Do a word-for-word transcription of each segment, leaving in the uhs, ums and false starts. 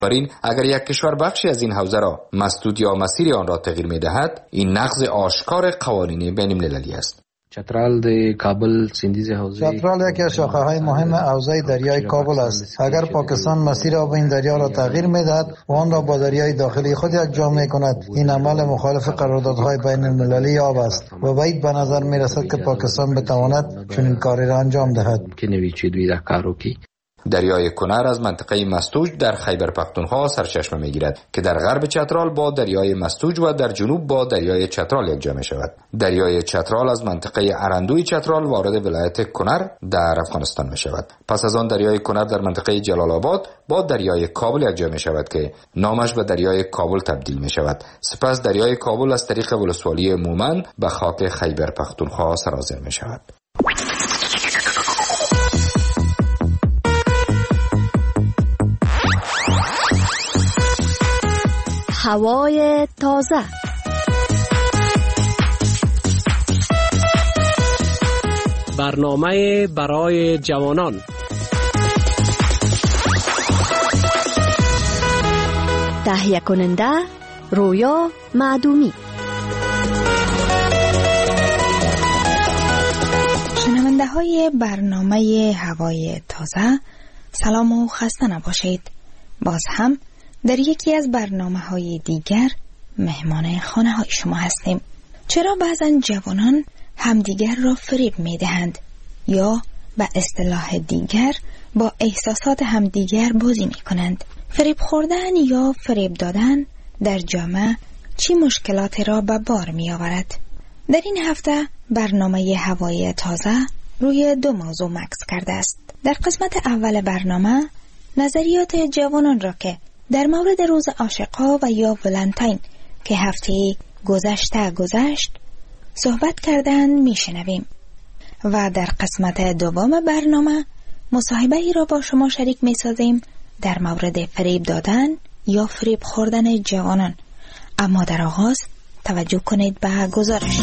برین اگر یک کشور بخشی از این حوزه را مسدود یا مسیر آن را تغییر می‌دهد، این نقض آشکار قوانین بین المللی است. چترال د کابل سیندیز حوزه چترال یکی از شاخه‌های مهم حوزه دریای کابل است. اگر پاکستان مسیر آب این دریا را تغییر می‌دهد و آن را با دریای داخلی خود یکجا می‌کند، این عمل مخالف قراردادهای بین المللی آب است و بعید به نظر می‌رسد که پاکستان بتواند چنین کاری را انجام دهد. دریای کنر از منطقه مستوج در خیبر پختونخوا سرچشمه می‌گیرد که در غرب چترال با دریای مستوج و در جنوب با دریای چترال یکجا می‌شود. دریای چترال از منطقه ارندوی چترال وارد ولایت کنر در افغانستان می‌شود. پس از آن دریای کنر در منطقه جلال آباد با دریای کابل یکجا می‌شود که نامش به دریای کابل تبدیل می‌شود. سپس دریای کابل از طریق ولسوالی مومن به خاک خیبر پختونخوا سرازیر می‌شود. هوای تازه. برنامه برای جوانان. تهیه کننده رویا معدومی. شنونده های برنامه هوای تازه، سلام و خسته نباشید. باز هم در یکی از برنامه‌های دیگر مهمان خانه های شما هستیم. چرا بعضا جوانان همدیگر را فریب می‌دهند یا به اصطلاح دیگر با احساسات همدیگر بازی می‌کنند؟ فریب خوردن یا فریب دادن در جامعه چی مشکلاتی را به بار می‌آورد؟ در این هفته برنامه هوای تازه روی دو موضوع مکس کرده است. در قسمت اول برنامه نظریات جوانان را که در مورد روز عاشق‌ها و یا ولنتاین که هفته گذشته گذشت صحبت کردن میشنویم و در قسمت دوم برنامه مصاحبه ای را با شما شریک میسازیم در مورد فریب دادن یا فریب خوردن جوانان. اما در آغاز توجه کنید به گزارش.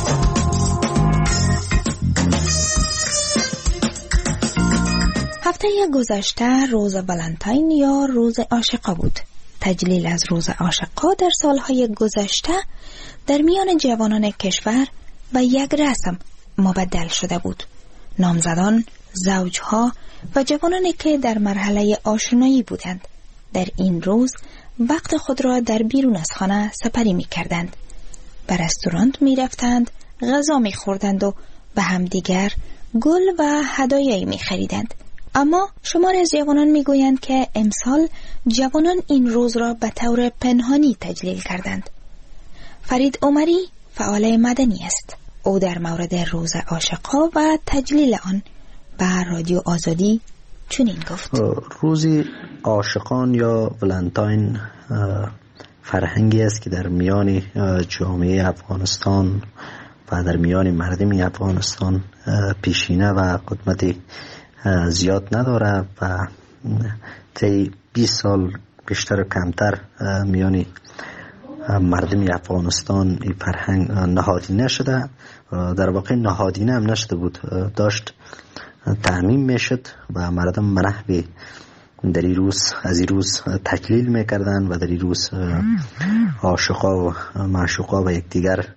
هفته گذشته روز ولنتاین یا روز عاشقا بود. تجلیل از روز عاشقا در سالهای گذشته در میان جوانان کشور به یک رسم مبدل شده بود. نامزدان، زوجها و جوانانی که در مرحله آشنایی بودند در این روز وقت خود را در بیرون از خانه سپری می کردند. به رستوران می رفتند، غذا می خوردند و به همدیگر گل و هدایایی می خریدند. اما شمار از جوانان می گویند که امسال جوانان این روز را به طور پنهانی تجلیل کردند. فرید عمری فعال مدنی است. او در مورد روز عاشق‌ها و تجلیل آن به رادیو آزادی چنین گفت: روز عاشقان یا ولنتاین فرهنگی است که در میان جامعه افغانستان و در میان مردم افغانستان پیشینه و قدمت زیاد نداره و طی بیست سال بیشتر و کمتر میان مردم افغانستان این فرهنگ نهادینه شده. در واقع نهادینه هم نشده بود، داشت تعمیم میشد و مردم منحوی در این روز از این روز تکلیل میکردن و در این روز عاشقا و معشوقا و یکدیگر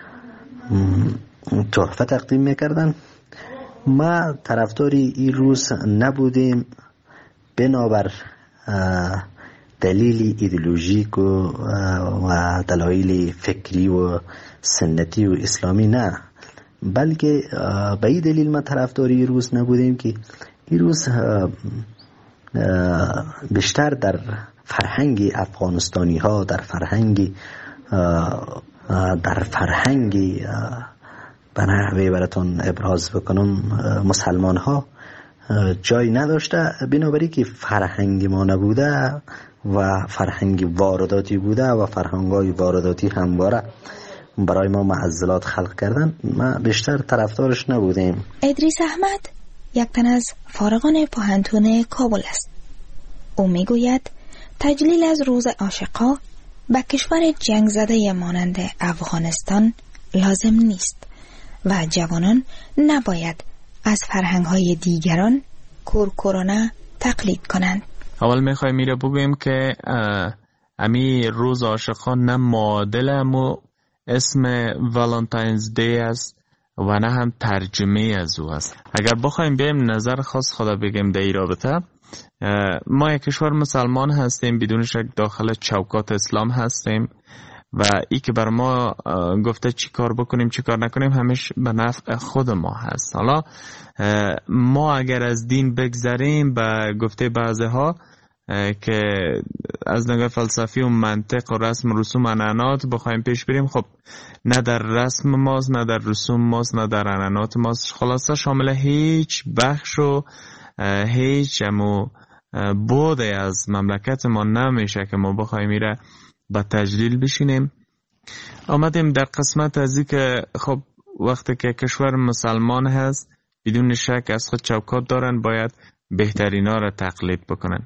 تحفه تقدیم میکردن. ما طرفداری این روز نبودیم بنابر دلیل ایدئولوژیک و دلایل فکری و سنتی و اسلامی، نه، بلکه به این دلیل ما طرفداری این روز نبودیم که این روز بیشتر در فرهنگ افغانستانی ها، در فرهنگ در فرهنگ به نحوی براتون ابراز بکنم مسلمان ها جای نداشته، بنابراین که فرهنگ ما نبوده و فرهنگ وارداتی بوده و فرهنگای وارداتی همواره برای ما معضلات خلق کردن، ما بیشتر طرفدارش نبودیم. ادریس احمد یک تن از فارغان پوهنتون کابل است. او میگوید تجلیل از روز عاشقا به کشور جنگ زده مانند افغانستان لازم نیست و جوانان نباید از فرهنگ‌های دیگران کورکورانه تقلید کنند. اول میخوایم میره بگویم که امی روز عاشقان نه معادل امو اسم والنتاینز دی است و نه هم ترجمه از او است. اگر بخوایم بیم نظر خاص خدا بگیم در این رابطه، ما یک کشور مسلمان هستیم، بدون شک داخل چوکات اسلام هستیم و ای که بر ما گفته چی کار بکنیم چی کار نکنیم همش به نفع خود ما هست. حالا ما اگر از دین بگذریم به گفته بعضی ها که از نگاه فلسفی و منطق و رسم و رسوم عنعنات بخوایم پیش بریم، خب نه در رسم ماست نه در رسوم ماست نه در عنعنات ماست، خلاصه شامل هیچ بخش و هیچ امو بوده از مملکت ما نمیشه که ما بخوایم میره با تجلیل بشینیم. آمدیم در قسمت از این که خب وقتی که کشور مسلمان هست بدون شک از خود چوکات دارن، باید بهترینا را تقلید بکنن.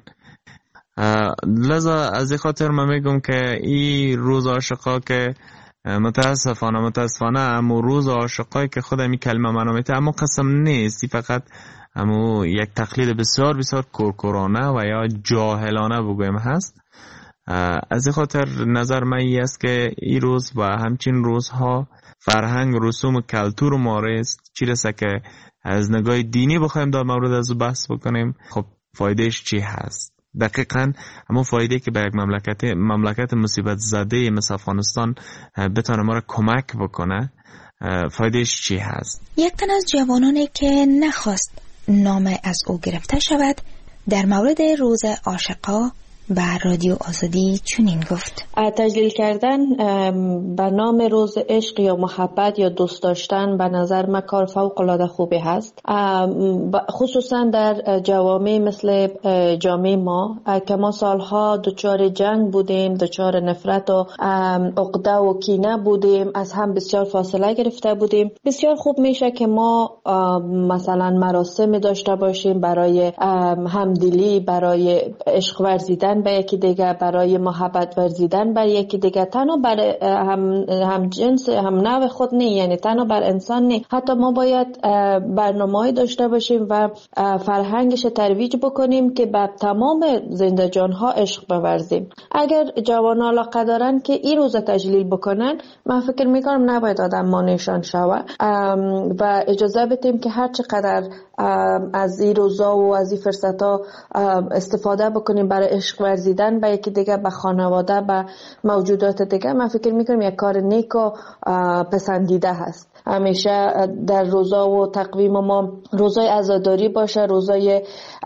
لذا از این خاطر من میگم که این روز عاشقا که متاسفانه متاسفانه امو روز عاشقایی که خود می کلمه منامیته اما قسم نیست، فقط امو یک تقلید بسیار بسیار کورکورانه و یا جاهلانه بگویم هست. از این خاطر نظر من این است که این روز و همچین روزها فرهنگ رسوم و کلتور ما است، چی رسه که از نگاه دینی بخوایم در مورد از بحث بکنیم، خب فایدهش چی هست؟ دقیقاً همون فایده که به یک مملکت مملکت مصیبت زده مثل افغانستان بتونه ما را کمک بکنه، فایدهش چی هست؟ یک تن از جوانانی که نخواست نام از او گرفته شود در مورد روز عاشقا به رادیو آزادی چنین گفت: تجلیل کردن به نام روز عشق یا محبت یا دوست داشتن به نظر من کار فوق العاده خوبی هست، خصوصا در جوامع مثل جامعه ما که ما سالها دچار جنگ بودیم، دچار نفرت و عقده و کینه بودیم، از هم بسیار فاصله گرفته بودیم. بسیار خوب میشه که ما مثلا مراسم داشته باشیم برای همدلی، برای عشق ورزیدن به یکی دیگه، برای محبت ورزیدن بر یکی دیگه، تنها بر هم, هم جنس هم نوع خود نه، یعنی تنها بر انسان نه، حتی ما باید برنامه‌ای داشته باشیم و فرهنگش ترویج بکنیم که به تمام زنده جانها عشق بورزیم. اگر جوانان علاقه دارن که این روز تجلیل بکنن، من فکر میکنم نباید آدم مانعشان شوه و اجازه بدیم که هر چقدر از این روزا و از این فرصتا استفاده بکنیم برای عشق ورزیدن به یکی دیگه، به خانواده، به موجودات دیگه. من فکر میکنم یک کار نیک و پسندیده هست. همیشه در روزا و تقویم ما روزای عزاداری باشه، روزای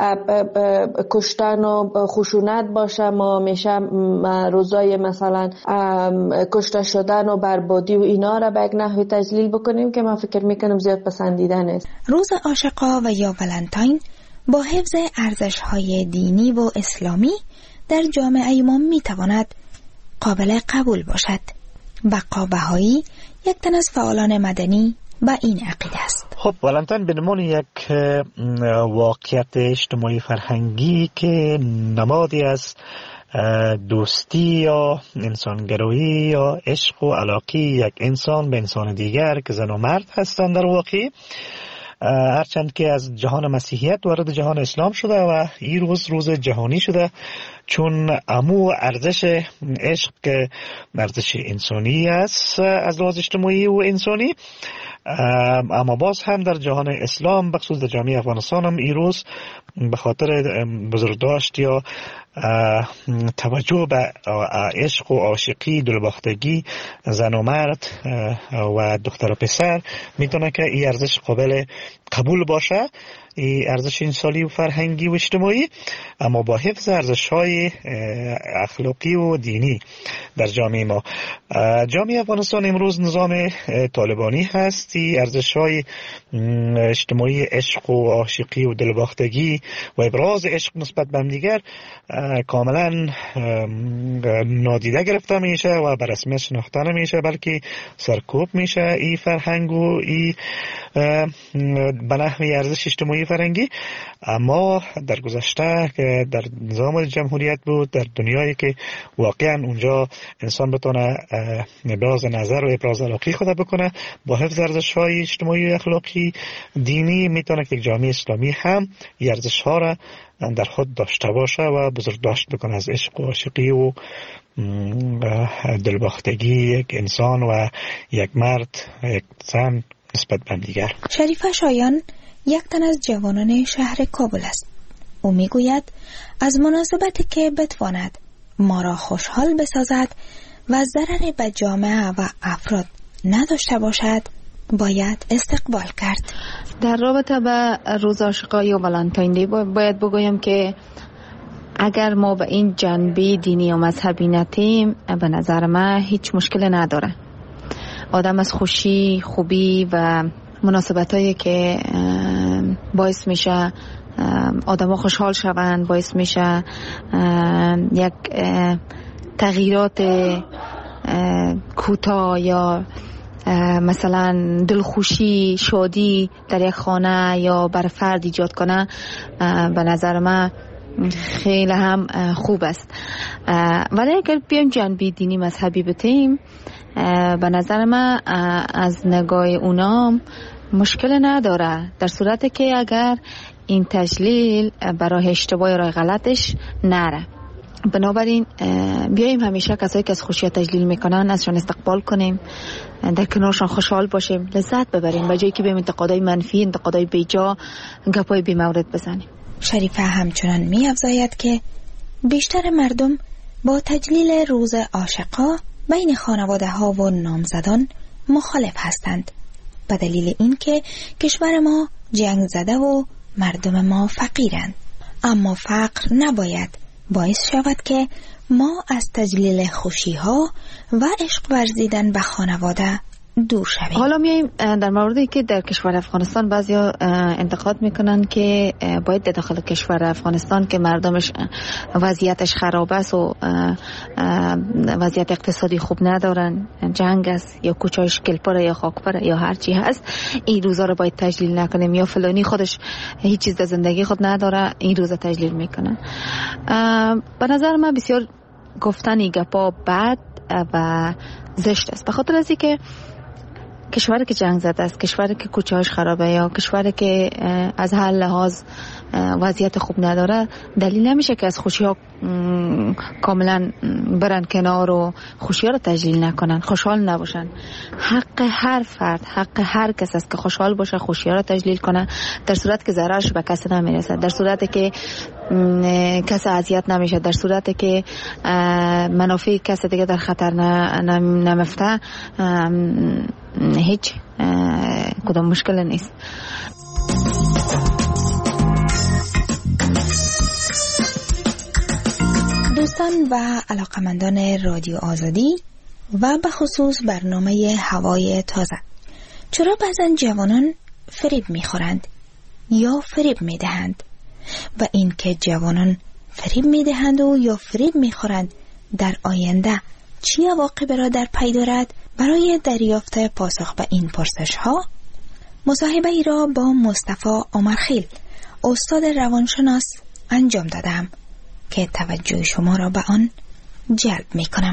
کشتن و خشونت باشه، ما همیشه روزای مثلا کشته شدن و بربادی و اینا را به یک نحوی تجلیل بکنیم که من فکر میکنم زیاد پسندیده نیست. روز عاشقا و یا ولنتاین با حفظ ارزش‌های دینی و اسلامی در جامعه ما میتواند قابل قبول باشد. بقا بهایی یک تن از فعالان مدنی با این عقیده است. خب ولنتاین به نمون یک واقعیت اجتماعی فرهنگی که نمادی از دوستی یا انسانگرایی یا عشق و علاقه یک انسان به انسان دیگر که زن و مرد هستند در واقع، هرچند که از جهان مسیحیت وارد جهان اسلام شده و این روز روز جهانی شده، چون امو ارزش عشق که ارزش انسانی است از لحاظ اجتماعی و انسانی، اما باز هم در جهان اسلام بخصوص در جامعه افغانستان هم این روز به خاطر بزرگداشت یا توجه به عشق و عاشقی، دلباختگی زن و مرد و دختر و پسر میتونه که این ارزش قابل قبول باشه، این ارزش انسانی و فرهنگی و اجتماعی، اما با حفظ ارزش‌های اخلاقی و دینی در جامعه ما. جامعه افغانستان امروز نظام طالبانی هست، این ارزش‌های اجتماعی عشق و عاشقی و دلباختگی و ابراز عشق نسبت به هم دیگر کاملا نادیده گرفته میشه و به رسمیت شناخته نمیشه، بلکه سرکوب میشه این فرهنگ و این به نحوی ارزش اجتماعی فرهنگی. اما در گذشته که در نظام جمهوریت بود، در دنیایی که واقعا اونجا انسان بتونه ابراز نظر و ابراز علاقه خود بکنه با حفظ ارزش‌های اجتماعی و اخلاقی دینی، میتونه که یک جامعه اسلامی هم ارزش‌ها را در خود داشته باشه و بزرگداشت بکنه از عشق و عاشقی و دلباختگی یک انسان و یک مرد یک زن نسبت به دیگر. شریفه شایان یک تن از جوانان شهر کابل است. او میگوید از مناسبتی که بتواند ما را خوشحال بسازد و ضرری به جامعه و افراد نداشته باشد باید استقبال کرد. در رابطه به روز عاشقای و ولنتاین دی باید بگویم که اگر ما به این جنبه دینی و مذهبی نتیم، به نظر من هیچ مشکل نداره. آدم از خوشی، خوبی و مناسبتایی که باعث میشه آدم ها خوشحال شوند، باعث میشه یک تغییرات کوتاه یا مثلا دلخوشی، شادی در یک خانه یا بر فرد ایجاد کنه، به نظر من خیلی هم خوب است. ولی اگر بیایم جنبه دینی مذهبی بتیم، به نظر من از نگاه اونام مشکل نداره، در صورتی که اگر این تجلیل برای اشتباه راه غلطش نره. بنابراین بیاییم همیشه کسایی که از خوشی تجلیل میکنن ازشان استقبال کنیم، در کنارشان خوشحال باشیم، لذت ببریم، به جایی که بیم انتقادای منفی، انتقادای بیجا، گپای بی مورد بزنیم. شریفه همچنان می افزاید که بیشتر مردم با تجلیل روز عاشقا بین خانواده ها و نامزدان مخالف هستند، به دلیل اینکه کشور ما جنگ زده و مردم ما فقیرند. اما فقر نباید باعث شود که ما از تجلیل خوشی ها و عشق ورزیدن به خانواده دور شویم. حالا میایم در موردی که در کشور افغانستان بعضیا انتقاد میکنن که باید در داخل کشور افغانستان که مردمش وضعیتش خراب است و وضعیت اقتصادی خوب ندارن، جنگ است یا کوچه‌اش گلپره یا خاکپره یا هر چی هست، این روزا رو باید تجلیل نکنیم، یا فلانی خودش هیچ چیز در زندگی خود نداره این روزا تجلیل میکنن. به نظر من بسیار گفتن این گپا بد و زشت است، به خاطر از اینکه کشوری که جنگ زده است، کشوری که کوچه‌اش خرابه یا کشوری که از هر لحاظ وضعیت خوب نداره، دلیل نمیشه که از خوشی ها کاملا برن کنار و خوشی ها رو تجلیل نکنن، خوشحال نباشن. حق هر فرد، حق هر کس است که خوشحال باشه، خوشی ها رو تجلیل کنه، در صورت که ضررش به کسی نمیرسه، در صورتی که کسی اذیت نمیشه، در صورتی که منافع کسی دیگه در خطر نمیفته، هیچ کدام مشکل نیست. دوستان و علاقمندان رادیو آزادی و به خصوص برنامه هوای تازه، چرا بعضن جوانان فریب میخورند یا فریب میدهند و این که جوانان فریب میدهند و یا فریب میخورند در آینده چی عواقبی را در پی دارد؟ برای دریافت پاسخ به این پرسش ها مصاحبه ای را با مصطفی عمرخیل، استاد روانشناس انجام دادم که توجه شما را به آن جلب می کنم.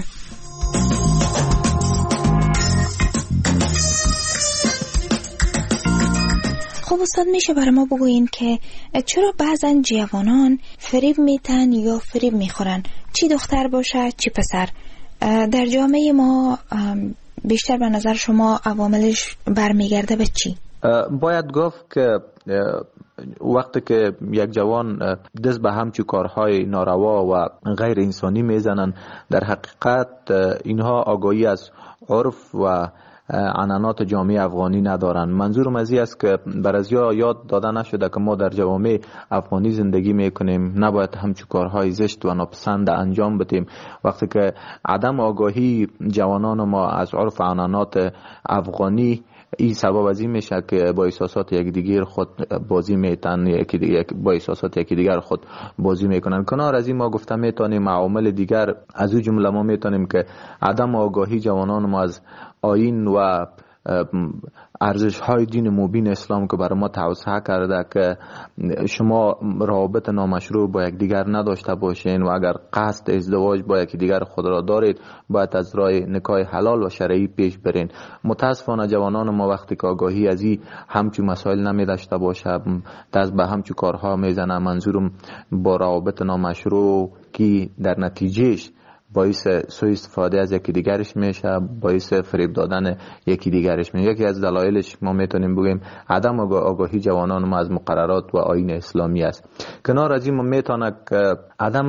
خب استاد، میشه برای ما بگوین که چرا بعضن جوانان فریب میتن یا فریب میخورن، چی دختر باشه چی پسر؟ در جامعه ما بیشتر به نظر شما عواملش برمیگرده به چی؟ باید گفت که وقتی که یک جوان دست به همچی کارهای ناروا و غیر انسانی میزنن، در حقیقت اینها آگاهی از عرف و عنعنات جامعه افغانی ندارن. منظورم از این است که برازیا یاد داده نشده که ما در جوامع افغانی زندگی میکنیم، نباید همچی کارهای زشت و ناپسند انجام بدیم. وقتی که عدم آگاهی جوانان ما از عرف و عنعنات افغانی، این سبب از این میشه که با احساسات یک دیگر خود بازی میتن، یکی دیگر با احساسات یکی دیگر خود بازی میکنن. کنار از این ما گفته میتونیم عوامل دیگر از او جمله ما میتونیم که عدم آگاهی جوانان ما از آیین و ارزش های دین مبین اسلام که برای ما توسعه کرده که شما روابط نامشروع با یک دیگر نداشته باشین و اگر قصد ازدواج با یکی دیگر خود را دارید باید از راه نکاح حلال و شرعی پیش برین. متاسفانه جوانان ما وقتی که آگاهی از این همچون مسائل نمی داشته باشه دست به همچون کارها میزنه. منظورم با روابط نامشروع که در نتیجهش باعث سوء استفاده از یکی دیگرش میشه، باعث فریب دادن یکی دیگرش میشه. یکی از دلایلش ما میتونیم بگیم عدم آگاهی جوانان ما از مقررات و آیین اسلامی است. کنار از این ما میتونه که عدم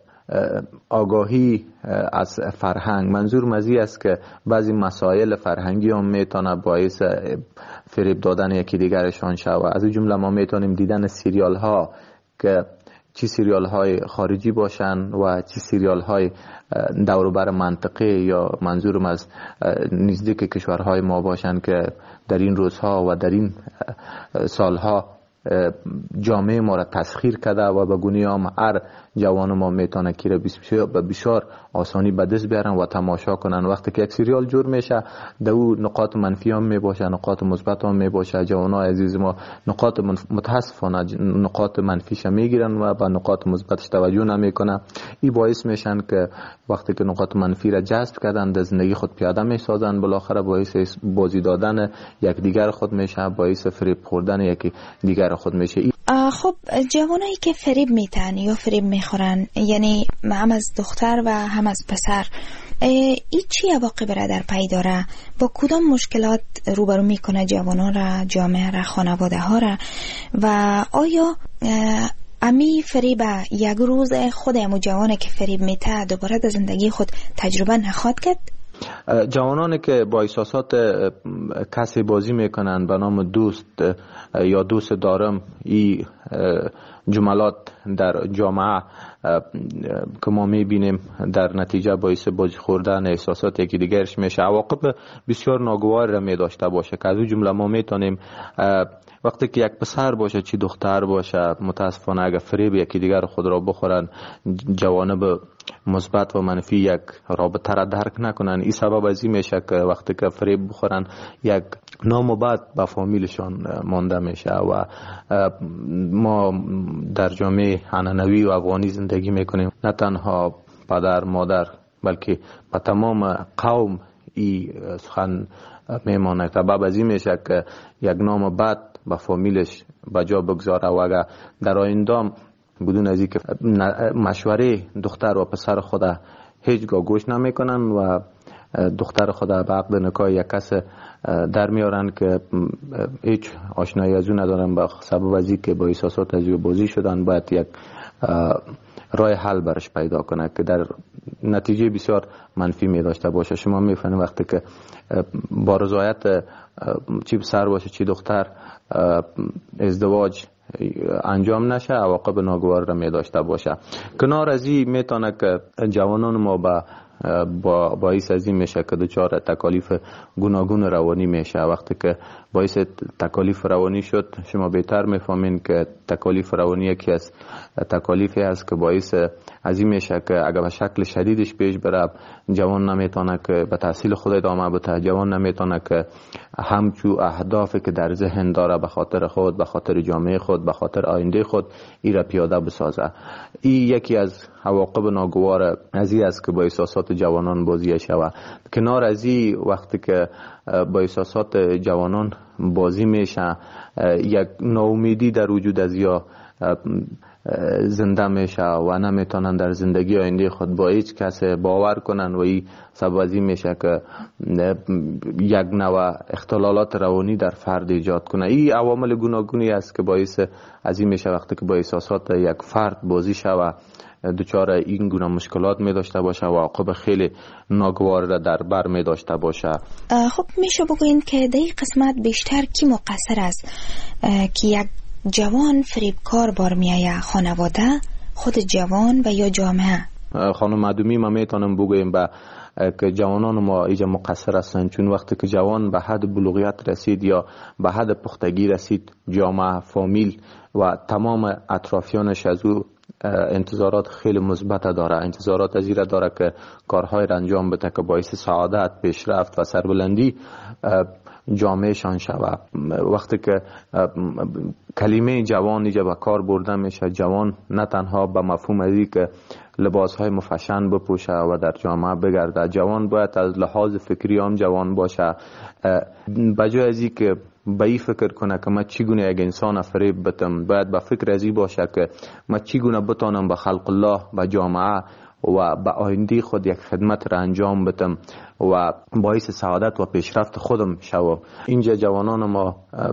آگاهی از فرهنگ، منظور مزی است که بعضی مسائل فرهنگی هم میتونه باعث فریب دادن یکی دیگرشان شود. از این جمله ما میتونیم دیدن سریال ها که چی سریال های خارجی باشن و چی سریال های دوروبر منطقه یا منظورم از نزدیک کشورهای ما باشن که در این روزها و در این سالها جامعه ما را تسخیر کرده و به گونه هم هر جوان ما میتونه که به بسیار آسانی به دست بیارن و تماشا کنن. وقتی که یک سریال جور میشه در او نقاط منفی هم میباشه، نقاط مثبت هم میباشه. جوانای عزیز ما نقاط متاسفانه نقاط منفیش میگیرن و به نقاط مثبتش توجه نمیکنن. این باعث میشن که وقتی که نقاط منفی را جذب کردن در زندگی خود پیاده میسازن، بالاخره باعث بازی دادن یک دیگر خود میشه، باعث فریب خوردن یک دیگر خود میشه. خب جوانایی که فریب میتن یا فریب میخورن، یعنی هم از دختر و هم از پسر، این چی عواقب را در پی داره؟ با کدام مشکلات روبرو میکنه جوانان را، جامعه را، خانواده ها را؟ و آیا امی فریب یک روز خود امو جوانه که فریب میته دوباره در زندگی خود تجربه نخواد کرد؟ جوانانی که با احساسات کسی بازی میکنن به نام دوست یا دوست دارم، این جملات در جامعه که ما میبینیم در نتیجه باعث بازی خوردن احساسات یکی دیگرش میشه، عواقب بسیار ناگوار را میداشته باشه. که از اون جمله ما میتونیم وقتی که یک پسر باشه چی دختر باشه، متاسفانه اگر فریب یکی دیگر خود را بخورن، جوانب مثبت و منفی یک رابطه را درک نکنن، این سبب از این میشه که وقتی که فریب بخورن یک نام و بد به فامیلشان مانده میشه. و ما در جامعه عنعنوی و افغانی زندگی میکنیم، نه تنها پدر مادر بلکه به تمام قوم این سخن میمانه. سبب از این میشه که یک نام بد به فامیلش بجا بگذاره و اگر در آینده بدون از اینکه مشوره دختر و پسر خود هیچگاه گوش نمیکنن و دختر خود به عقد نکاح یک کس در میارن که هیچ آشنایی از اون ندارن، به سبب از اینکه با احساسات از بازی شدن، باید یک راه حل برش پیدا کنه که در نتیجه بسیار منفی می داشته باشه. شما میفهمید وقتی که با رضایت چی پسر باشه چی دختر ازدواج انجام نشه، عواقب ناگوار را می داشته باشه. کنار از این میتونه که جوانان ما با با باعث از این میشه که دچار تکالیف گوناگون روانی میشه. وقتی که باعث تکالیف روانی شد، شما بهتر میفهمین که تکالیف روانی یکی از تکالیفی است که باعث از این میشه که اگر به شکل شدیدش پیش بره، جوان نمیتونه که به تحصیل خود ادامه بده، جوان نمیتونه که همچو اهدافی که در ذهن داره به خاطر خود، به خاطر جامعه خود، به خاطر آینده خود ای را پیاده بسازه. این یکی از عواقب ناگوار از این است که با احساسات جوانان بازی شود. کنار از این وقتی که با احساسات جوانان بازی میشه، یک ناامیدی در وجود از یا زنده میشه و نمیتونن در زندگی آینده خود با هیچ کس باور کنن و این سبب از این میشه که یک نوع اختلالات روانی در فرد ایجاد کنه. این عوامل گوناگونی است که باعث از این میشه وقتی که با احساسات یک فرد بازی شود دچار این گونه مشکلات می داشته باشه و عواقب خیلی ناگوار را در بر می داشته باشه. خب میشه بگوین که در این قسمت بیشتر کی مقصر است که یک جوان فریبکار بار میایه؟ خانواده، خود جوان و یا جامعه؟ خانم معدومی ما میتونم بگویم با که جوانان ما ایجا مقصر هستند، چون وقتی که جوان به حد بلوغیت رسید یا به حد پختگی رسید، جامعه، فامیل و تمام اطرافیانش از او انتظارات خیلی مثبت داره، انتظارات از این داره که کارهای را انجام بده که باعث سعادت، پیشرفت و سربلندی جامعهشان شود. وقتی که کلمه جوان اینجا به کار برده میشه، جوان نه تنها به مفهوم ازی که لباس های مفشن بپوشه و در جامعه بگرده، جوان باید از لحاظ فکری هم جوان باشه، بجای ازی که به این فکر کنه که من چگونه یک انسان فریب بتم، باید به فکر ازی باشه که من چگونه بتانم به خلق الله، به جامعه و به آینده خود یک خدمت را انجام بدم و باعث سعادت و پیشرفت خودم شوم. اینجا جوانان ما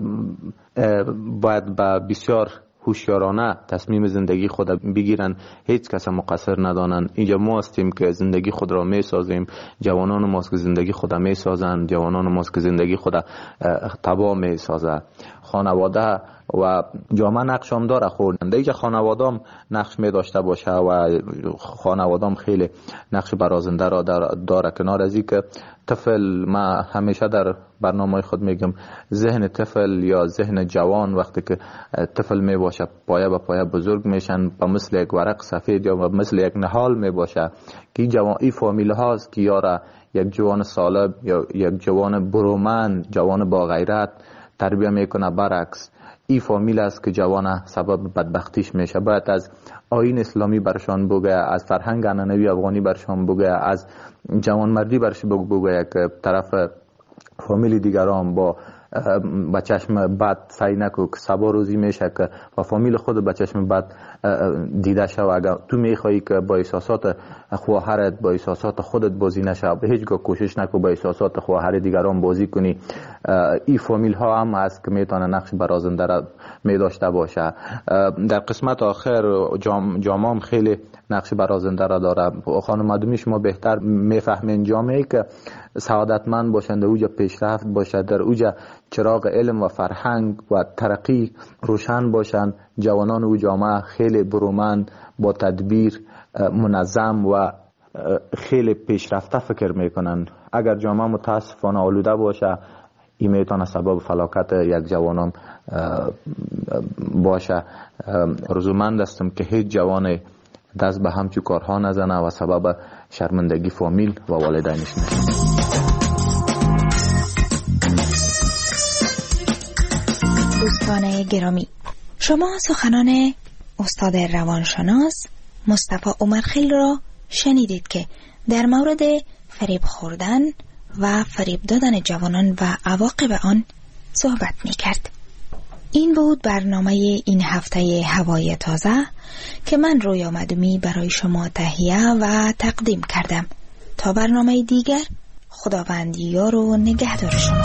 باید به بسیار هوشیارانه تصمیم زندگی خود بگیرن، هیچ کس مقصر ندانن. اینجا ما هستیم که زندگی خود را می سازیم، جوانان ماست که زندگی خود می سازن، جوانان ماست که زندگی خود تباه می سازن. خانواده و جامعه نقش هم داره خوردن، دیگه خانواده هم نقش می داشته باشه و خانواده هم خیلی نقش برازنده را داره. کنار از این که طفل، ما همیشه در برنامه خود میگم ذهن طفل یا ذهن جوان وقتی که طفل می باشه پایه به پایه بزرگ میشن، به مثل یک ورق سفید یا مثل یک نهال می باشه که جوان ای فامیل هاست که یاره یک جوان سالب یا یک جوان برومند، جوان با غیرت تربیه میکنه. برعکس ای فامیل است که جوان سبب بدبختیش میشه. باید از آیین اسلامی برشان بگه، از فرهنگ عنعنوی افغانی برشان بگه، از جوان مردی برش بگه که طرف فامیل دیگران با با چشم بد سعی نکو که سبا روزی میشه که و فامیل خود با چشم بد دیده شو. اگر تو میخوایی که با احساسات خواهرت با احساسات خودت بازی نشه، به هیچگاه کوشش نکو با احساسات خواهر دیگران بازی کنی. این فامیل ها هم هست که میتونه نقش برازنده را میداشته باشه. در قسمت آخر جام جامعه خیلی نقش برازنده را داره. خانم مدومی شما بهتر میفهمین جامعه که سعادتمند باشند، در اوجا پیشرفت باشد، در اوجا چراغ علم و فرهنگ و ترقی روشن باشند، جوانان او جامعه خیلی برومند، با تدبیر، منظم و خیلی پیشرفته فکر میکنن. اگر جامعه متاسفانه آلوده باشه، این میتونه سبب فلاکت یک جوانان باشه. رضامند هستم که هیچ جوان دست به همچو کارها نزنه و سبب شرمندگی فامیل و والدینش نشه. دوستان گرامی، شما سخنان استاد روانشناس مصطفی عمرخیل را شنیدید که در مورد فریب خوردن و فریب دادن جوانان و عواقب آن صحبت می کرد. این بود برنامه این هفته هوای تازه که من رویا مدومی برای شما تهیه و تقدیم کردم. تا برنامه دیگر، خداوند یار و نگهدار شما.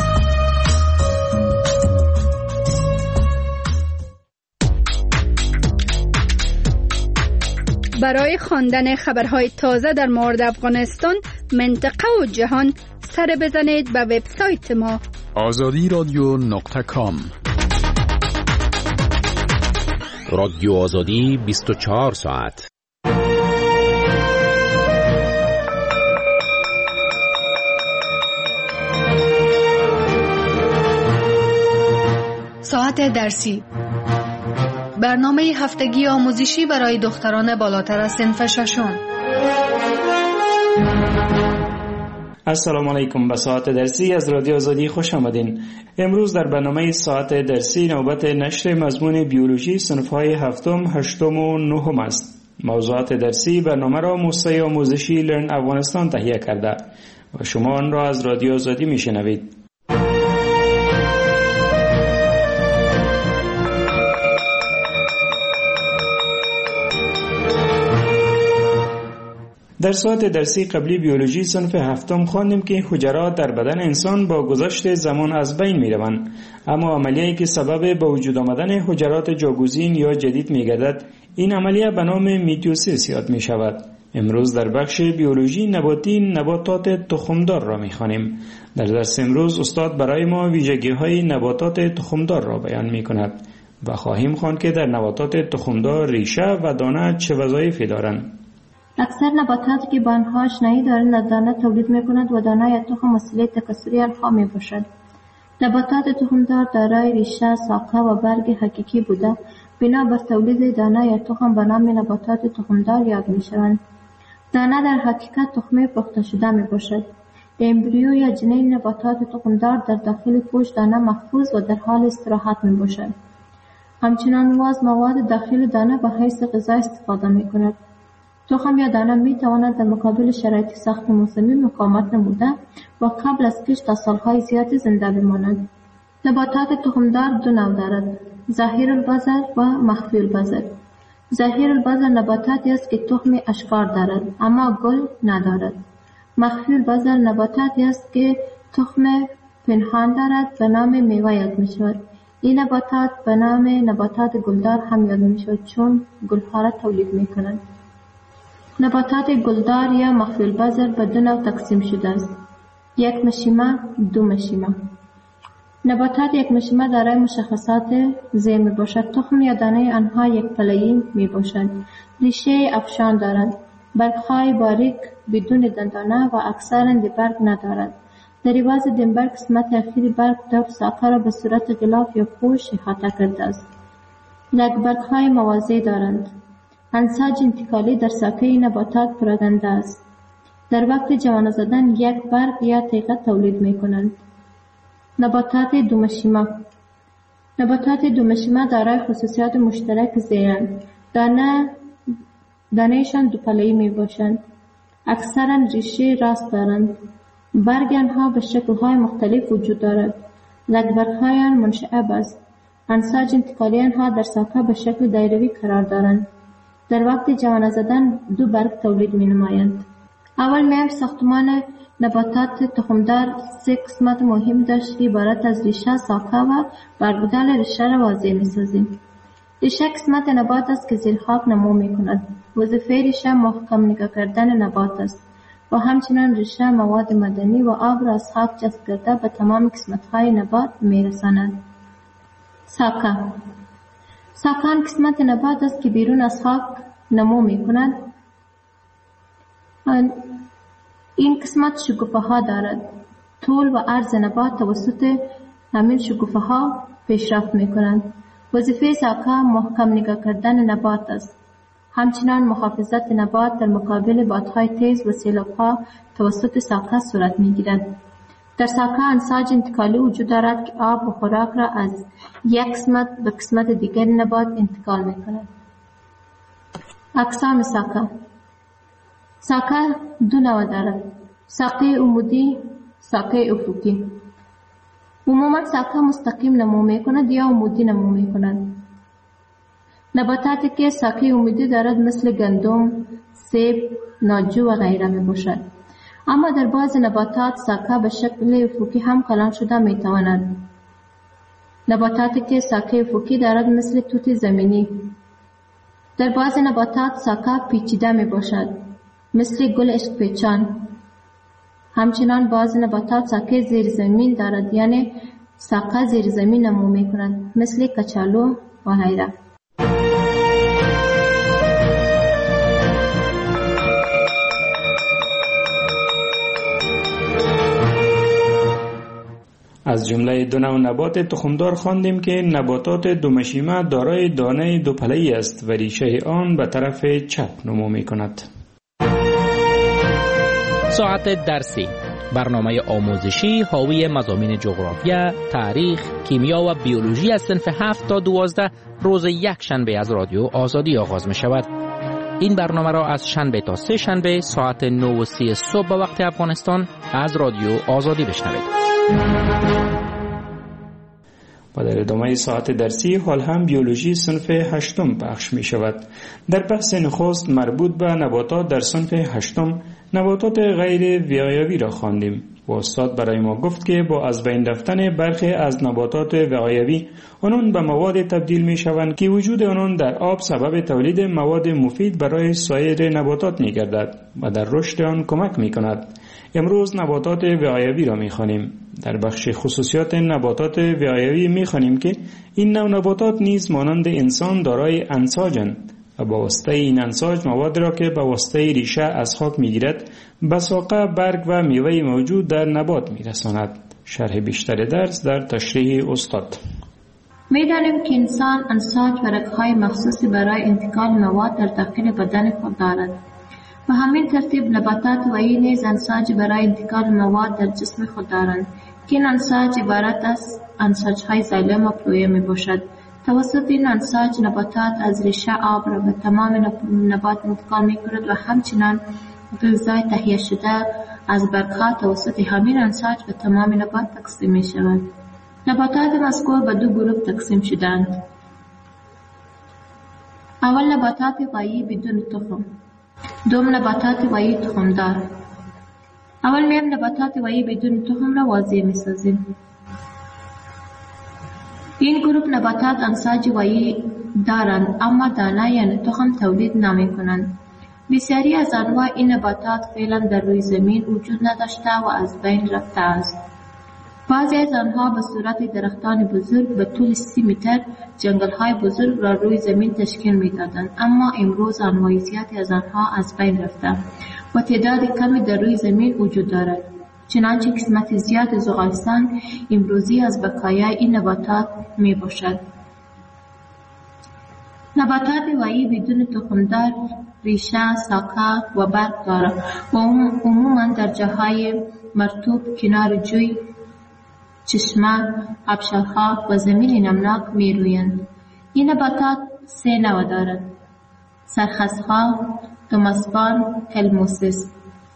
برای خواندن خبرهای تازه در مورد افغانستان، منطقه و جهان، سر بزنید به وبسایت ما آزادی رادیو نقطه کام. رادیو آزادی بیست و چهار ساعت. ساعت درسی، برنامه هفتگی آموزشی برای دختران بالاتر از صنف ششم. السلام علیکم. به ساعت درسی از رادیو آزادی خوش آمدین. امروز در برنامه ساعت درسی نوبت نشر مضمون بیولوژی صنف‌های هفتم، هشتم و نهم است. موضوعات درسی برنامه را موسسه آموزشی لرن افغانستان تهیه کرده و شما آن را از رادیو آزادی میشنوید. در ساعت درسی قبلی بیولوژی صنف هفتم خواندیم که حجرات در بدن انسان با گذشت زمان از بین می روند، اما عملیه‌ای که سبب به وجود آمدن حجرات جاگزین یا جدید می گردد، این عملیه به نام میتوسیس یاد می شود. امروز در بخش بیولوژی نباتی نباتات تخمدار را می خوانیم. در درس امروز استاد برای ما ویژگی‌های نباتات تخمدار را بیان می کند و خواهیم خواند که در نباتات تخمدار ریشه و دانه چه وظایفی دارند. اکثر نباتاتی که با آنها آشنایی دارند از دانه تولید می‌کنند و دانه یا تخم وسیله تکثری آنها می‌باشد. نباتات تخمدار دارای ریشه، ساقه و برگ حقیقی بوده بنا بر تولید دانه یا تخم به نام نباتات تخمدار یاد می‌شوند. دانه در حقیقت تخمه پخته شده می‌باشد. امبریو یا جنین نباتات تخمدار در داخل پوست دانه محفوظ و در حال استراحت می باشد. همچنان واز مواد داخل دانه به حیث غذا استفاده می کند. تخم یا دانه می تواند در مقابل شرایط سخت موسمی مقاومت نموده و قبل از کشت تا سالهای زیادی زنده بماند. نباتات تخمدار دو نوع دارد: ظاهر البذر و مخفی البذر. ظاهر البذر نباتاتی است که تخم اشکار دارد اما گل ندارد. مخفی البذر نباتاتی است که تخم پنهان دارد به نام میوه یاد می شود. این نباتات به نام نباتات گلدار هم یاد می شود چون گلها را تولید می کنند. نباتات گلدار یا مخفی البذر به دو نوع تقسیم شده است: یک مشیمه، دو مشیمه. نباتات یک مشیمه دارای مشخصات زیر می باشد. تخم یا دانه آنها یک پله‌ای می باشد. ریشه افشان دارند. برگ‌های باریک بدون دندانه و اکثراً برگ ندارد. در عوض دنبر قسمت اخیر برگ دو ساقه را به صورت غلاف یا پوش احاطه کرده است. لگ برگ‌های موازی دارند. انساج انتقالی در ساقه نباتات پراکنده است. در وقت جوانه زدن یک برگ یا تیغه تولید می کنند. نباتات دومشیمه. نباتات دومشیمه دارای خصوصیات مشترک زیرند. دانه دانهشان دو پله‌ای می باشند. اکثرا ریشه راست دارند. برگ آنها به شکل‌های مختلف وجود دارد. لگ برگ‌های آن منشعب است. انساج انتقالی آنها در ساقه به شکل دایروی قرار دارند. در وقت جوانه زدن دو برگ تولید می نمایند. اول می‌ایم ساختمان نباتات تخمدار سه قسمت مهم داشت که عبارت از ریشه، ساقه و برگودل ریشه را واضح می‌سازیم. ریشه قسمت نبات است که زیر خاک نمو می‌کند. وظیفه ریشه محکم نگاه کردن نبات است و همچنین ریشه مواد معدنی و آب را از خاک جذب کرده به تمام قسمت‌های نبات می‌رساند. ساقه. ساقه آن قسمت نبات است که بیرون از خاک نمو می‌کند. این قسمت شکوفه ها دارد. طول و عرض نبات توسط همین شکوفه ها پیشرفت می کنند. وظیفه ساقه محکم نگاه کردن نبات است. همچنان محافظت نبات در مقابل بادهای تیز و سیلاب ها توسط ساقه صورت می گیرد. در ساقه انساج انتقالی وجود دارد که آب و خوراک را از یک قسمت به قسمت دیگر نبات انتقال می کند. اقسام ساقه. ساقه دو نوع دارد: ساقه عمودی، ساقه افقی. عموما ساقه مستقیم نمو می کند یا عمودی نمو می کند. نباتاتی که ساقه عمودی دارد مثل گندم، سیب، ناجو و غیره می باشد. اما در بعض نباتات ساقه به شکل افقی هم کلان شده می تواند. نباتاتی که ساقه افقی دارد مثل توت زمینی. در بعض نباتات ساقه پیچیده می باشد مثل گل عشق پیچان. همچنان بعض نباتات ساقه زیر زمین دارد، یعنی ساقه زیر زمین نمو می کند مثل کچالو و غیره. از جمله دو نوع نبات تخمدار خواندیم که نباتات دومشیمه دارای دانه دو پله‌ای است و ریشه آن به طرف چپ نمو می کند. ساعت درسی، برنامه آموزشی حاوی مضامین جغرافیا، تاریخ، کیمیا و بیولوژی از صنف هفت تا دوازده روز یک شنبه از رادیو آزادی آغاز می شود. این برنامه را از شنبه تا سه شنبه ساعت نه و سی صبح به وقت افغانستان از رادیو آزادی بشنوید. و در ادامه ساعت درسی حال هم بیولوژی صنف هشتم پخش می شود. در بحث نخست مربوط به نباتات در صنف هشتم نباتات غیر وقایوی را خواندیم و استاد برای ما گفت که با از بین رفتن برخی از نباتات وقایوی آنان به مواد تبدیل می شوند که وجود آنان در آب سبب تولید مواد مفید برای سایر نباتات می گردد و در رشد آن کمک می کند. امروز نباتات وقایوی را می خوانیم. در بخش خصوصیات نباتات وقایوی می خوانیم که این نوع نباتات نیز مانند انسان دارای انساجند و با واسطه این انساج مواد را که با واسطه ریشه از خاک می گیرد به ساقه، برگ و میوه موجود در نبات می رساند. شرح بیشتر درس در تشریح استاد. می دانیم که انسان انساج و رگ‌های مخصوصی برای انتقال مواد در داخل بدن خود دارد. به همین ترتیب نباتات ویی نیز انساج برای انتقال مواد در جسم خود دارند که این انساج عبارت از انساجهای زایلم و پلویه می باشد. توسط این انساج نباتات از ریشه آب را به تمام نبات انتقال می کند و همچنان غذای تهیه شده از برگ‌ها توسط همین انساج به تمام نبات تقسیم می شود. نباتات مذکور به دو گروه تقسیم شدند. اول نباتات ویی بدون تخم، دوم نباتات ویی تخمدار. اول میم نباتات ویی بدون تخم را واضح می سازیم. این گروه نباتات انساج ویی دارند اما دانه یعنی تخم تولید نمی کنند. بسیاری از انواع این نباتات فعلا در روی زمین وجود نداشته و از بین رفته است. بعضی از آنها به صورت درختان بزرگ به طول سی متر جنگل‌های بزرگ را روی زمین تشکیل می‌دادند، اما امروز انواع زیادی از آنها از بین رفته و تعداد کمی در روی زمین وجود دارد. چنانچه قسمت زیاد زغالستان امروزی از بقایای این نباتات میباشد. نباتات ویی بدون تخمدار ریشه، ساقه و برگ دارد و عموما در جاهای مرطوب کنار جوی، چشمه، آبشارها و زمین نمناک می رویند. این نباتات سه نوع دارد: سرخسها، توماسپان، کلموسیس.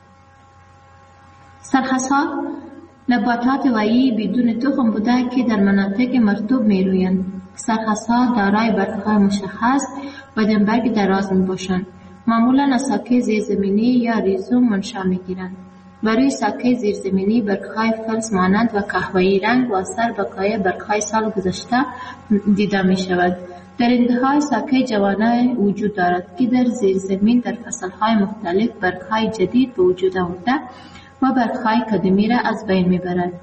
سرخسها نباتات ویی بدون تخم بوده که در مناطق مرطوب می رویند. سرخسها دارای برگ‌های مشخص و دنبرگ دراز می باشند. معمولا از ساکه زیرزمینی یا ریزوم منشأ می گیرند. برای ساکه زیرزمینی برگ‌های فلز مانند و قهوه‌ای رنگ و اثر بقای برگ‌های سال گذشته دیده می شود. در انتهای ساکه جوانه وجود دارد که در زیرزمین در فصل‌های مختلف برگ‌های جدید به وجود آورده و برگ‌های قدیمی را از بین می برد.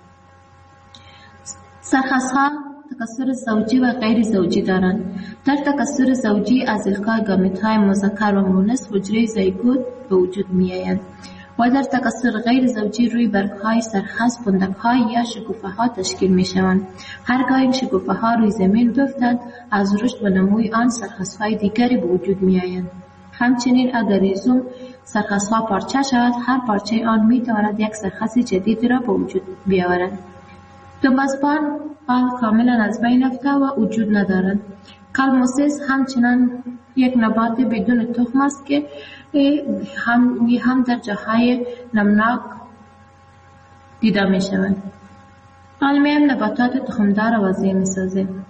سرخسها تکثر زوجی و غیر زوجی دارند. در تکثر زوجی از القای گامیت‌های مذکر و مؤنث حجره زیگوت به وجود می‌آید و در تکثر غیر زوجی روی برگ‌های سرخس پوندک‌های یا شکوفه‌ها تشکیل می‌شوند. هرگاه این شکوفه‌ها روی زمین بیفتند از رشد و نموی آن سرخس‌های دیگری به وجود می‌آیند. همچنین اگر ریزوم سرخس‌ها پارچه شود، هر پارچه آن می‌تواند یک سرخس جدید را به وجود بیاورد. توماسپان آن کاملا از بین رفته و وجود ندارد. کلموسیس همچنان یک نبات بدون تخم است که هم هم در جاهای نمناک دیده می شود. علمیم نباتات تخمدار را وضعی می سازیم.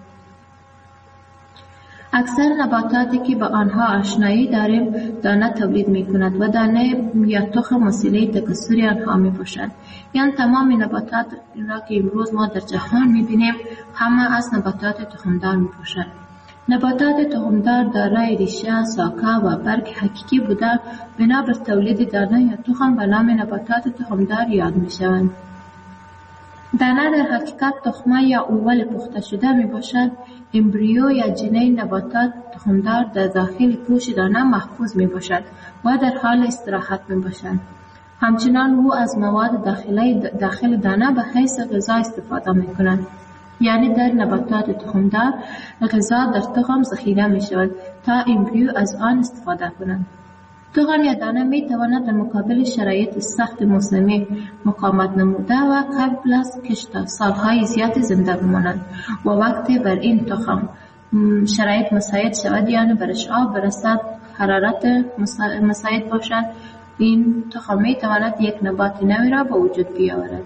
اکثر نباتاتی که با آنها آشنایی داریم دانه تولید می کند و دانه یا تخم وسیله تکثر آنها می باشد. یعنی تمام نباتات را که امروز ما در جهان می بینیم همه از نباتات تخمدار می باشد. نباتات تخمدار دارای ریشه، ساقه و برگ حقیقی بوده بنا بر تولید دانه یا تخم به نام نباتات تخمدار یاد می شوند. دانه در حقیقت تخمه یا اول پخته شده می باشد. امبریو یا جنین نباتات تخمدار در داخل پوش دانه محفوظ می باشد و در حال استراحت می باشد. همچنان او از مواد داخلی داخل دانه به حیث غذا استفاده می کند. یعنی در نباتات تخمدار غذا در تخم ذخیره می شود تا امبریو از آن استفاده کنند. تخم یا دانه می تواند در مقابل شرایط سخت موسمی مقاومت نموده و قبل از کشت سالهای زیاد زنده بماند و وقتی بر این تخم شرایط مساعد شود یعنی برش آب برسد، حرارت مساعد باشد، این تخم می تواند یک نبات نوی را به وجود بیاورد.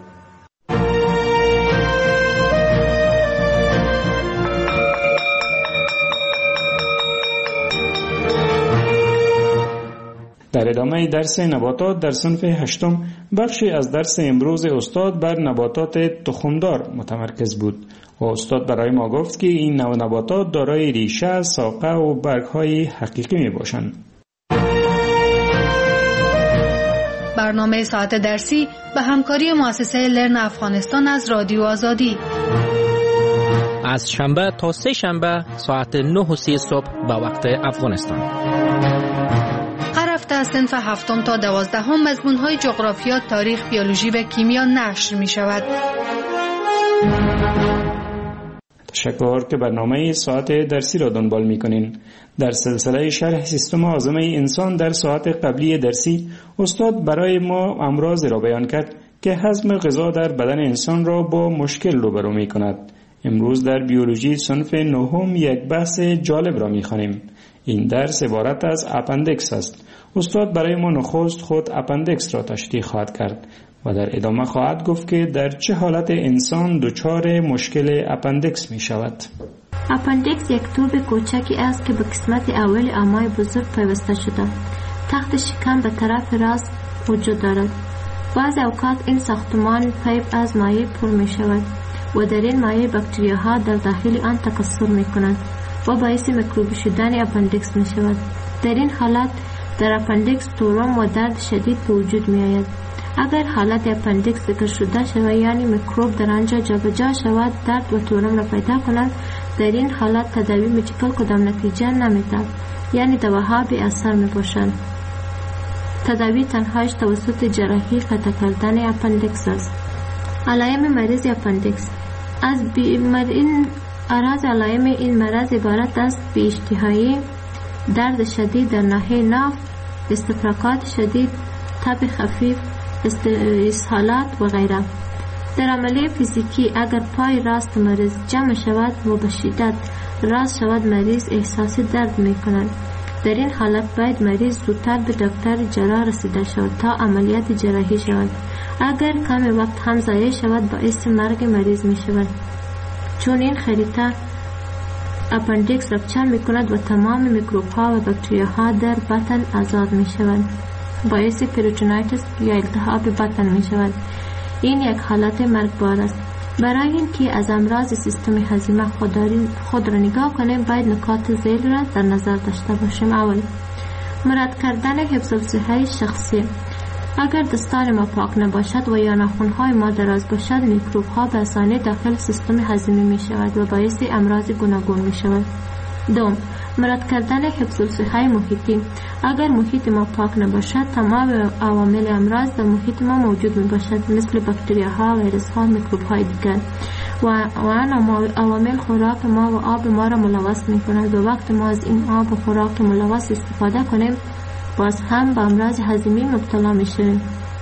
در ادامه درس نباتات در صنف هشتم بخشی از درس امروز استاد بر نباتات تخمدار متمرکز بود و استاد برای ما گفت که این نوع نباتات دارای ریشه، ساقه و برگ‌های حقیقی می باشند. برنامه ساعت درسی به همکاری مؤسسه لرن افغانستان از رادیو آزادی از شنبه تا سه شنبه ساعت نه و سی صبح به وقت افغانستان. هر هفته از صنف هفتم تا دوازدهم مضمون‌های جغرافیا، تاریخ، بیولوژی و کیمیا نشر می‌شود. تشکر که برنامه ساعت درسی را دنبال میکنین. در سلسله شرح سیستم هاضمه انسان در ساعت قبلی درسی استاد برای ما امراض را بیان کرد که هضم غذا در بدن انسان را با مشکل روبرو میکند. امروز در بیولوژی صنف نهم یک بحث جالب را میخوانیم. این درس عبارت از اپندکس است. استاد برای ما نخست خود اپندکس را تشریح خواهد کرد و در ادامه خواهد گفت که در چه حالت انسان دچار مشکل اپندکس می شود. اپندکس یک توب کوچکی است که به قسمت اول امعای بزرگ پیوسته شده. تخت شکم به طرف راست وجود دارد. بعض اوقات این ساختمان پیپ از مایع پر می شود و در این مایع باکتریاها در داخل آن تکثر می کنند و باعث میکروبی شدن اپندکس می شود. در این حالت در اپندکس تورم و درد شدید به وجود می آید. اگر حالت اپندکس ذکر شده شود یعنی میکروب در آنجا جابجا شود درد و تورم را پیدا کند، در این حالت تداوی مدیکال کدام نتیجه نمیدهد، یعنی دواها بی اثر می باشند. تداوی تنهایش توسط جراحی قطع کردن اپندکس است. علائم مریض اپندکس از این اعراض علائم این مرض عبارت است بی اشتهایی، درد شدید در ناحیه ناف، استفراغات شدید، تب خفیف، اسهالات و غیره. در عملیه فیزیکی اگر پای راست مریض جمع شود و به شدت راست شود مریض احساس درد می کند. در این حالت باید مریض زودتر به دکتر جراح رسیده شود تا عملیات جراحی شود. اگر کم وقت هم ضایع شود باعث مرگ مریض می شود، چون این خریطه اپندکس رپچر می کند و تمام میکروب ها و باکتریا ها در بطن آزاد می شود. باعث پریتونایتس یا التهاب بطن می شود. این یک حالت مرگبار است. برای اینکه از امراض سیستم هضمی خود را نگاه کنیم باید نکات ذیل را در نظر داشته باشیم. اول، مراد کردن حفظ الصحه شخصی. اگر دستان ما پاک نباشد و یا ناخن‌های ما دراز باشد میکروب ها به آسانی داخل سیستم هضمی می شود و باعث امراض گوناگون می شود. دوم، مراد کردن حفظ الصحه محیطی. اگر محیط ما پاک نباشد تمام عوامل امراض در محیط ما موجود می باشد، مثل باکتریاها، ویروس‌ها، میکروب‌های دیگر و آن عوامل خوراک ما و آب ما را ملوث می کند و وقت ما از این آب و خوراک ملوث استفاده کنیم باز هم به امراض هضمی مبتلا می شویم.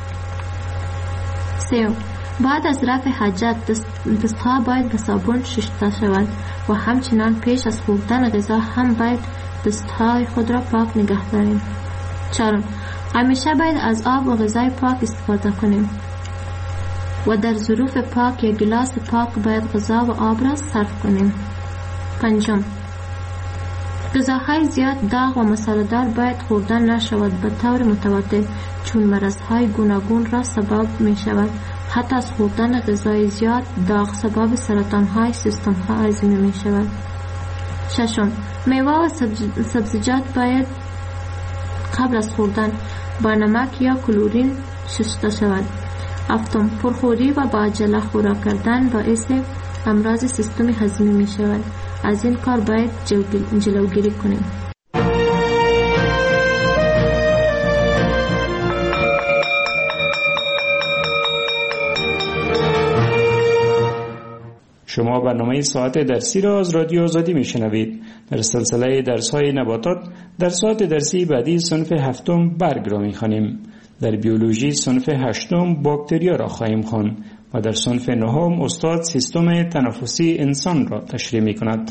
سیوم، بعد از رفع حاجت دست، دستها باید به صابون شسته شود و همچنان پیش از خوردن غذا هم باید دستهای خود را پاک نگه داریم. چهارم، همیشه باید از آب و غذای پاک استفاده کنیم و در ظروف پاک یا گلاس پاک باید غذا و آب را صرف کنیم. پنجم، غذاهای زیاد داغ و مساله‌دار باید خوردن نشود به طور متواتر، چون مرضهای گوناگون را سبب می شود. حتی از خوردن غذای زیاد داغ سبب سرطانهای سیستم هضمی می شود. ششم، میوه و سبزیجات باید قبل از خوردن با نمک یا کلورین شسته شود. هفتم، پرخوری و با عجله خوراک کردن باعث امراض سیستم هضمی می شود. از این کار باید جلوگیری کنیم. شما برنامه ساعت درسی را از رادیو آزادی میشنوید. در سلسله درس‌های نباتات در ساعت درسی بعدی صنف هفتم برگ را میخوانیم. در بیولوژی صنف هشتم باکتریا را خواهیم خواند و در صنف نهم استاد سیستم تنفسی انسان را تشریح میکند.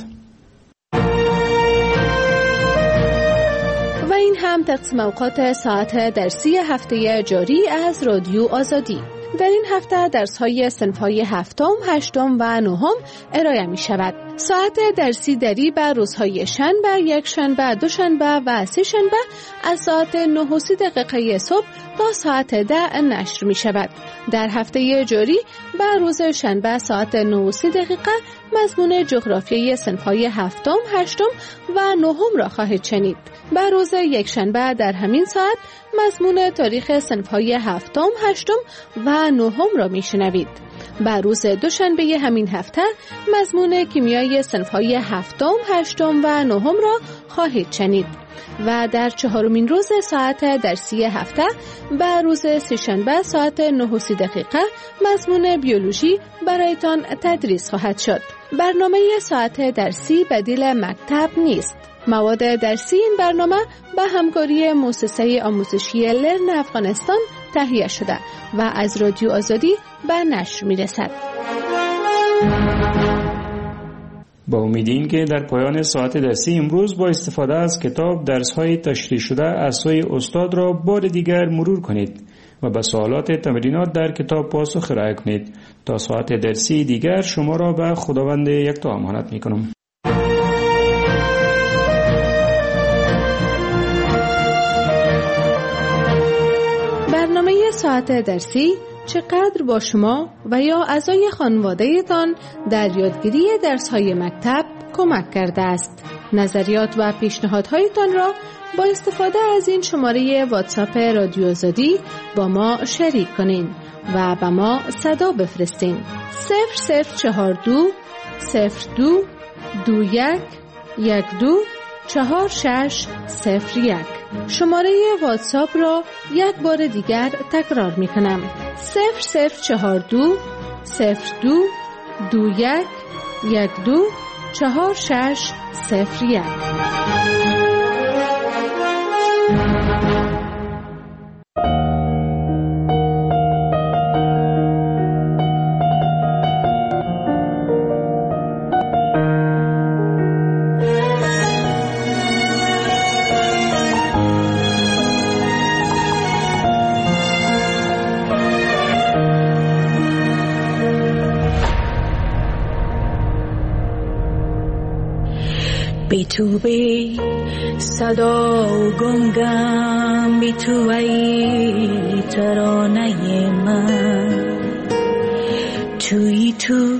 و این هم تقسیم اوقات ساعت درسی هفته جاری از رادیو آزادی. در این هفته درس‌های صنف‌های هفتم، هشتم و نهم ارائه می شود. ساعت درسی دری بر روزهای شنبه، یک شنبه، دو شنبه و سه شنبه از ساعت نه و سی دقیقه صبح تا ساعت ده نشر می شود. در هفته جاری بر روز شنبه ساعت نه و سی دقیقه مضمون جغرافیایی صنف‌های هفتم، هشتم و نهم را خواهید شنید. بر روز یک شنبه در همین ساعت مضمون تاریخ صنف‌های هفتم، هشتم و نهم را میشنوید. بر روز دوشنبه همین هفته مضمون کیمیای صنف‌های هفتم، هشتم و نهم را خواهید شنید. و در چهارمین روز ساعت درسی هفته بر روز سه‌شنبه ساعت نه و سی دقیقه مضمون بیولوژی برایتان تدریس خواهد شد. برنامه ساعت درسی بدیل مکتب نیست. مواد درسی این برنامه به همکاری مؤسسه آموزشی لرن افغانستان تهیه شده و از رادیو آزادی به نشر می‌رسد. با امید این که در پایان ساعت درسی امروز با استفاده از کتاب درس‌های تشریح شده از سوی استاد را بار دیگر مرور کنید و به سوالات تمرینات در کتاب پاسخ ارائه کنید. تا ساعت درسی دیگر شما را به خداوند یکتا امانت می‌کنم. برنامه ساعت درسی چقدر با شما و یا اعضای خانواده‌تان در یادگیری درس‌های مکتب کمک کرده است؟ نظریات و پیشنهادهایتان را با استفاده از این شماره واتساپ رادیو آزادی با ما شریک کنین و به ما صدا بفرستین. صفر صفر چهار دو صفر دو دو یک یک دو چهار شش صفر یک. شماره واتساپ را یک بار دیگر تکرار می کنم. صفر صفر چهار دو صفر دو دو یک یک دو چهار شش صفر یک. بی تو بی صدا و گنگم، بی تو ای ترانه من، توی تو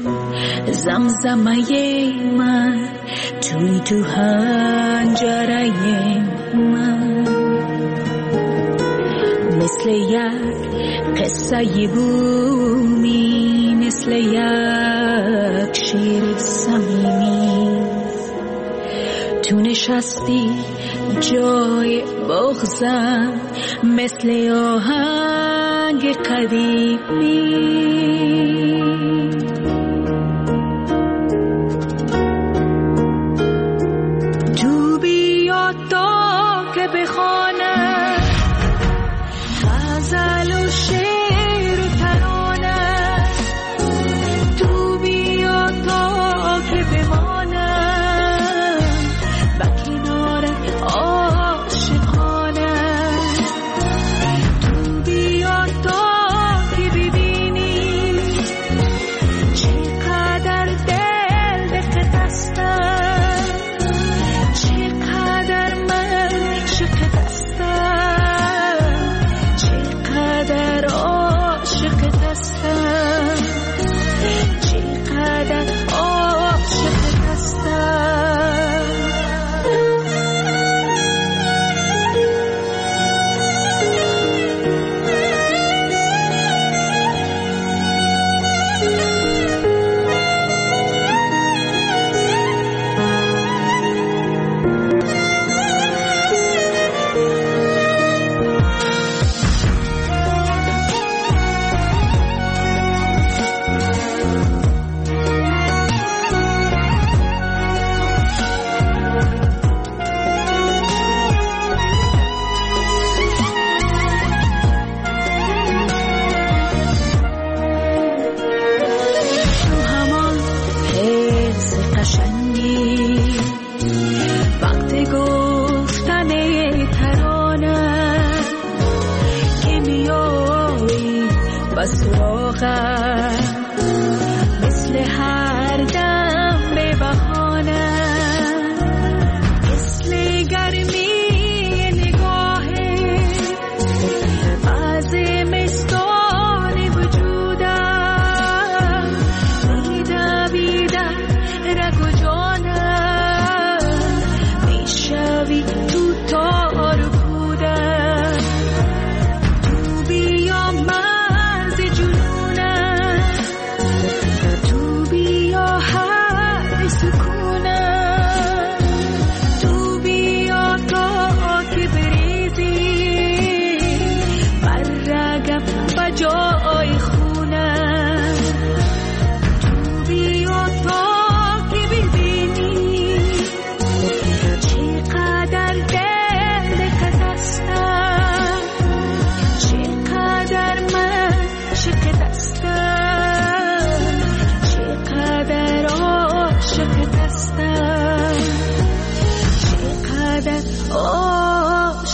زمزمه من، توی تو هنجره من، مثل یک قصه بومی، مثل یک شیر صمیمی، تو نشستی جای بغضم، مثل آهنگ قدیمی، تو بیا تا که بخوانم غزل و شعر و ترانه، تو بیا تا که بمانم مثل هر دم به بهانه، مثل گرمی نگاهه از مستان وجودم، میدویده رگ و جانم، میشوی تو تار بودم، تو بیا مرز جنونم، تو بیا حد سکونم، تو بیا تا که بریزی بر رگم بجای خونم، تو بیا تا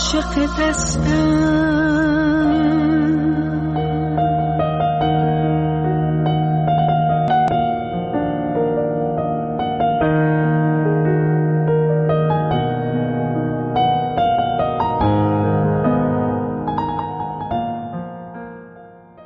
عاشق هستم